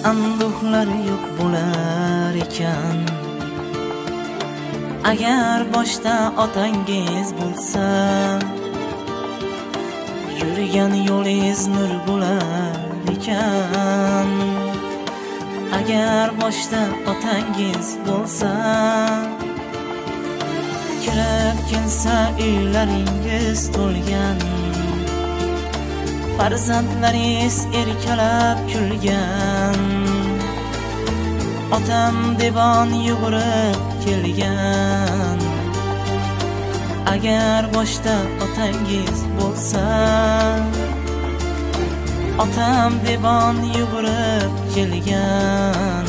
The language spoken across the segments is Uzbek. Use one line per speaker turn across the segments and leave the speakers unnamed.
anduhlar yo'q bo'lar ekan. Agar boshda otangiz bo'lsa, yurgan yo'lingiz nur bo'lar ekan. Agar boshda otangiz bo'lsa, kirib kelsa uylaringiz to'lgan, farzandlaringiz erkalab kulgan, otam devon yugurib kelgan. Agar boshda otangiz bo'lsa, otam devon yugurib kelgan.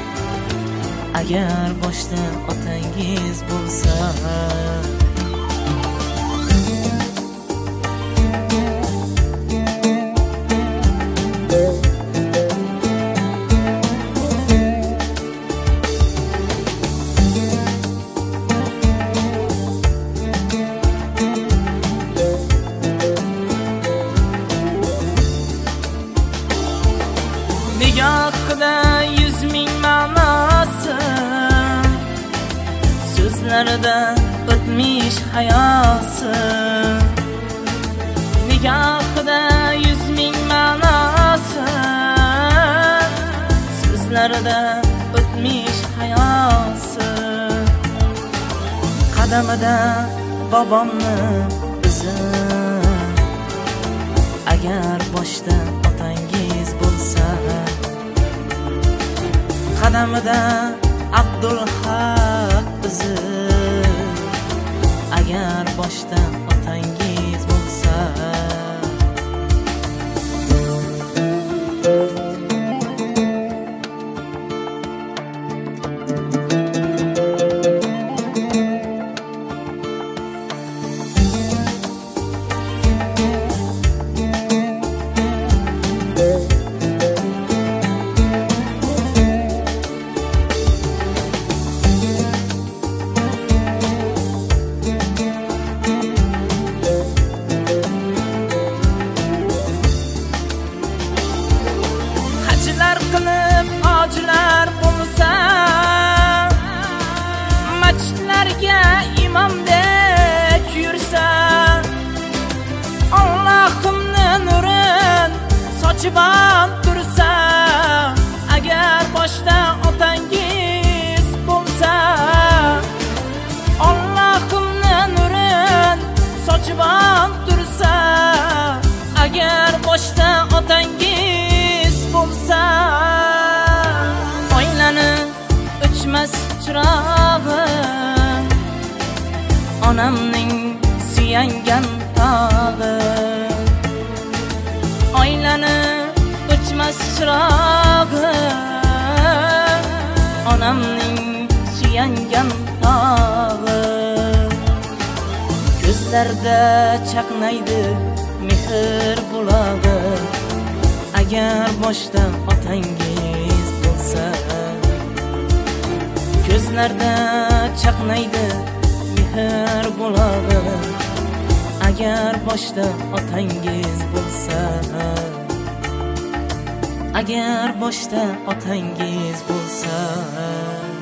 Agar boshda otangiz bo'lsa, nigohida 100,000 ma'nosi, so'zlarida o'tmish hayosi. Nigohida 100,000 ma'nosi, so'zlarida o'tmish hayosi. Qadamida bobomni izi, agar boshda otangiz bo'lsa, qadamida Abdulhaq izi, agar boshda otangiz bo'lsa. Qilib hojilar bo'lsa, masjidlarga imomdek yursa, Allohimni nurin sochib tursa. Agar boshda otangiz bo'lsa, Allohimni nurin sochib tursa. Agar boshda otangiz bo'lsa, oylani o'chmas chirog'i, onamning suyangan tog'i. Oylani o'chmas chirog'i, onamning suyangan tog'i. Ko'zlarda chaqnaydi mehr bulog'i, agar boshda otangiz bo'lsa. Ko'zlarda chaqnaydi mehr bulog'i, agar boshda otangiz bo'lsa. Agar boshda otangiz bo'lsa.